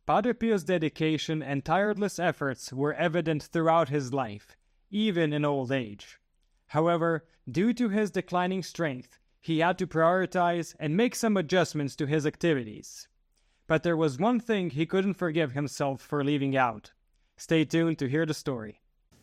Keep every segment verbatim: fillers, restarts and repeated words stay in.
Padre Pio's dedication and tireless efforts were evident throughout his life, even in old age. However, due to his declining strength, he had to prioritize and make some adjustments to his activities. But there was one thing he couldn't forgive himself for leaving out. Stay tuned to hear the story.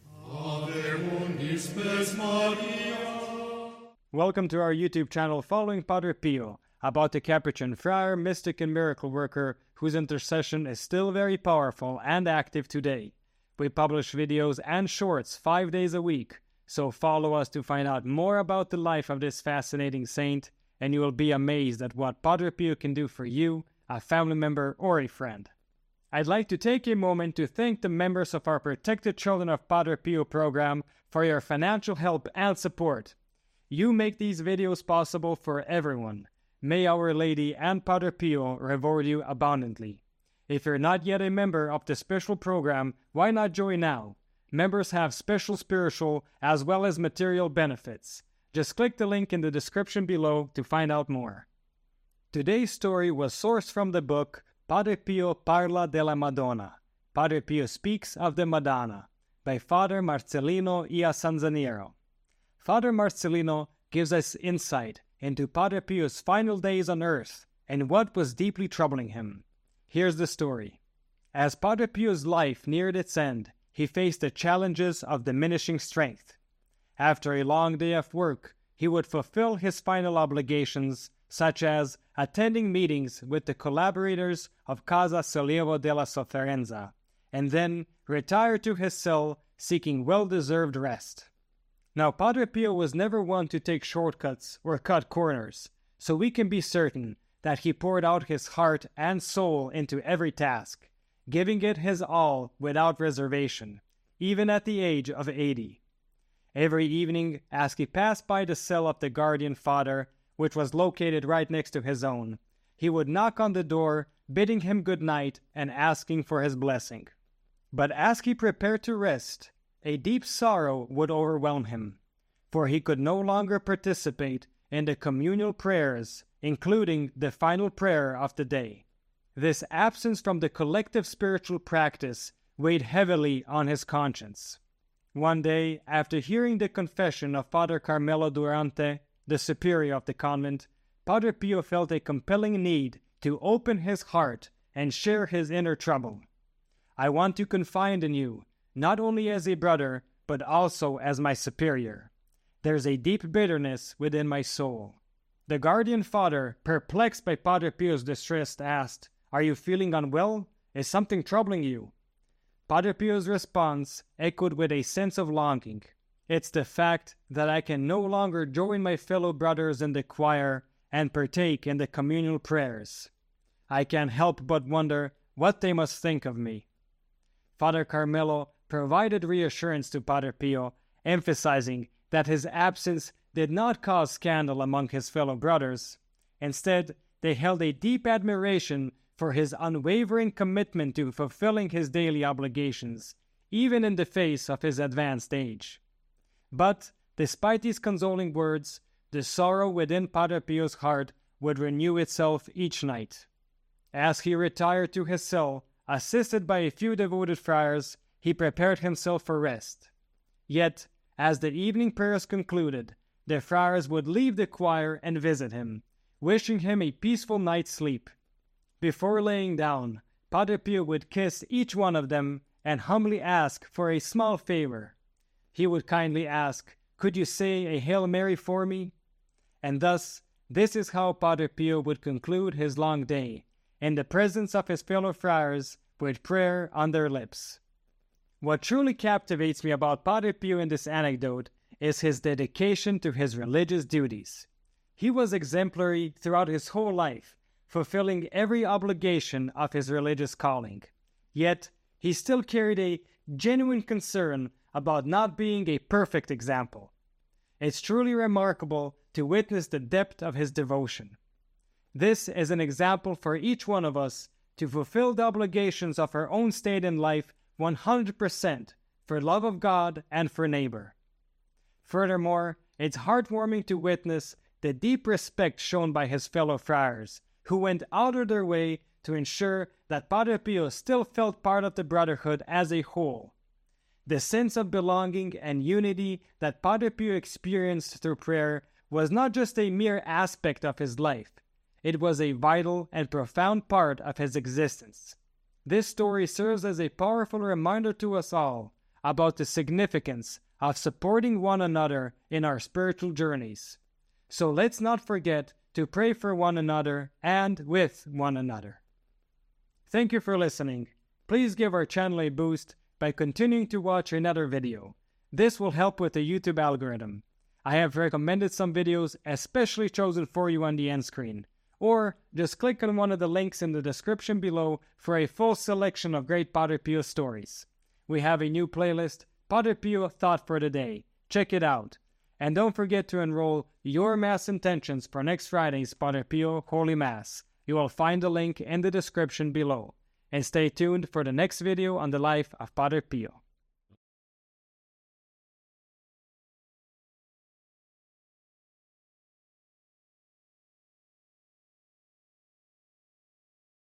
Welcome to our YouTube channel following Padre Pio, about the Capuchin friar, mystic and miracle worker whose intercession is still very powerful and active today. We publish videos and shorts five days a week, so follow us to find out more about the life of this fascinating saint, and you will be amazed at what Padre Pio can do for you, a family member, or a friend. I'd like to take a moment to thank the members of our Protected Children of Padre Pio program for your financial help and support. You make these videos possible for everyone. May Our Lady and Padre Pio reward you abundantly. If you're not yet a member of the special program, why not join now? Members have special spiritual as well as material benefits. Just click the link in the description below to find out more. Today's story was sourced from the book Padre Pio Parla della Madonna, Padre Pio Speaks of the Madonna, by Father Marcellino Iasanzaniero. Father Marcellino gives us insight into Padre Pio's final days on earth and what was deeply troubling him. Here's the story. As Padre Pio's life neared its end, he faced the challenges of diminishing strength. After a long day of work, he would fulfill his final obligations, such as attending meetings with the collaborators of Casa Sollievo della Sofferenza, and then retire to his cell seeking well-deserved rest. Now, Padre Pio was never one to take shortcuts or cut corners, so we can be certain that he poured out his heart and soul into every task, giving it his all without reservation, even at the age of eighty. Every evening, as he passed by the cell of the guardian father, which was located right next to his own, he would knock on the door, bidding him good night and asking for his blessing. But as he prepared to rest, a deep sorrow would overwhelm him, for he could no longer participate in the communal prayers, including the final prayer of the day. This absence from the collective spiritual practice weighed heavily on his conscience. One day, after hearing the confession of Father Carmelo Durante, the superior of the convent, Padre Pio felt a compelling need to open his heart and share his inner trouble. "I want to confide in you, not only as a brother, but also as my superior. There's a deep bitterness within my soul." The guardian father, perplexed by Padre Pio's distress, asked, "Are you feeling unwell? Is something troubling you?" Padre Pio's response echoed with a sense of longing. "It's the fact that I can no longer join my fellow brothers in the choir and partake in the communal prayers. I can't help but wonder what they must think of me." Father Carmelo provided reassurance to Padre Pio, emphasizing that his absence did not cause scandal among his fellow brothers. Instead, they held a deep admiration for his unwavering commitment to fulfilling his daily obligations, even in the face of his advanced age. But, despite these consoling words, the sorrow within Padre Pio's heart would renew itself each night. As he retired to his cell, assisted by a few devoted friars, he prepared himself for rest. Yet, as the evening prayers concluded, the friars would leave the choir and visit him, wishing him a peaceful night's sleep. Before laying down, Padre Pio would kiss each one of them and humbly ask for a small favor. He would kindly ask, "Could you say a Hail Mary for me?" And thus, this is how Padre Pio would conclude his long day, in the presence of his fellow friars, with prayer on their lips. What truly captivates me about Padre Pio in this anecdote is his dedication to his religious duties. He was exemplary throughout his whole life, fulfilling every obligation of his religious calling. Yet, he still carried a genuine concern about not being a perfect example. It's truly remarkable to witness the depth of his devotion. This is an example for each one of us to fulfill the obligations of our own state in life one hundred percent for love of God and for neighbor. Furthermore, it's heartwarming to witness the deep respect shown by his fellow friars, who went out of their way to ensure that Padre Pio still felt part of the brotherhood as a whole. The sense of belonging and unity that Padre Pio experienced through prayer was not just a mere aspect of his life, it was a vital and profound part of his existence. This story serves as a powerful reminder to us all about the significance of supporting one another in our spiritual journeys. So let's not forget to pray for one another and with one another. Thank you for listening. Please give our channel a boost by continuing to watch another video. This will help with the YouTube algorithm. I have recommended some videos especially chosen for you on the end screen. Or just click on one of the links in the description below for a full selection of great Padre Pio stories. We have a new playlist, Padre Pio Thought for the Day. Check it out. And don't forget to enroll your Mass intentions for next Friday's Padre Pio Holy Mass. You will find the link in the description below. And stay tuned for the next video on the life of Padre Pio.